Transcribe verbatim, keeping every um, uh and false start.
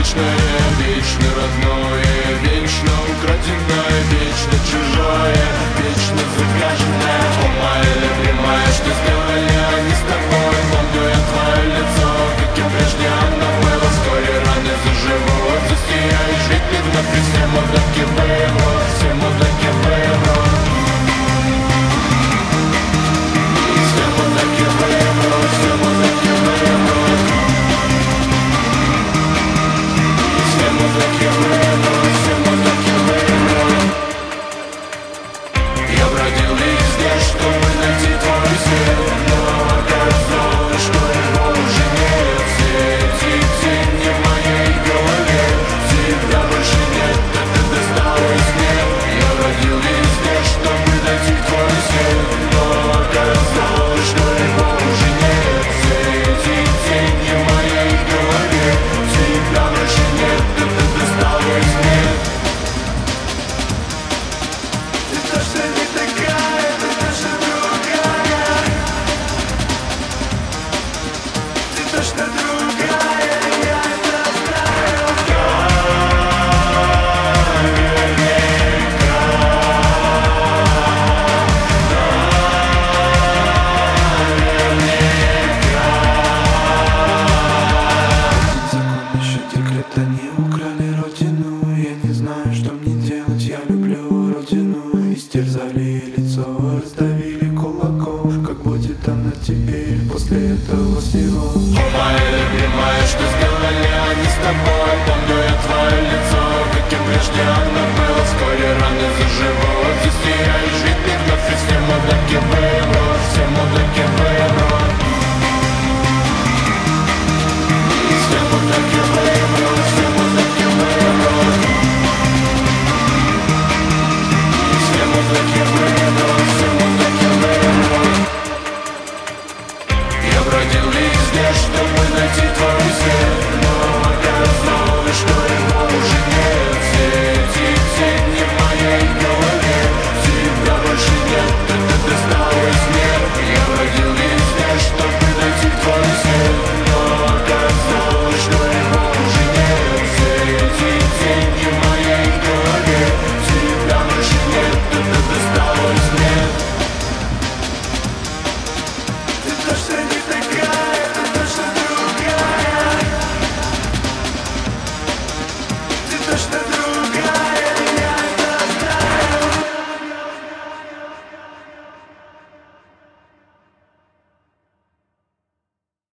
вечное, вечно родное, вечно украденное, вечно чужое, вечно загаженное. О, моя любимая, что сделали они с тобой? Помню я твое лицо, каким прежде оно было. Вскоре раны заживут, засияешь, ведь ты вновь и все мудаки вымрут, все мудаки вымрут. Все мудаки вымрут, все мудаки вымрут. Все мудаки вымрут, все мудаки вымрут. Я бродил везде, чтобы найти твой свет, но оказалось, что его уже нет. Все эти тени в моей голове, тебя больше нет, это досталось мне. Я бродил везде, чтобы найти твой свет, но оказалось, что его уже нет. Все эти тени в моей голове, тебя больше нет, это досталось мне. Ты точно не такая, ты точно другая. Ты точно другая, я это знаю. Закон еще декрет, они украли родину. Я не знаю, что мне делать, я люблю родину. Истерзали лицо, раздавили кулаком. Как будет она теперь после этого всего? О, моя любимая, что сделали они с тобой? Помню я твое лицо, каким прежде оно было. Вскоре раны заживут, засияешь, ведь ты вновь и все мудаки вымрут, все мудаки вымрут. Все мудаки вымрут, все мудаки вымрут. Все мудаки вымрут, все мудаки вымрут. Я бродил везде, чтобы найти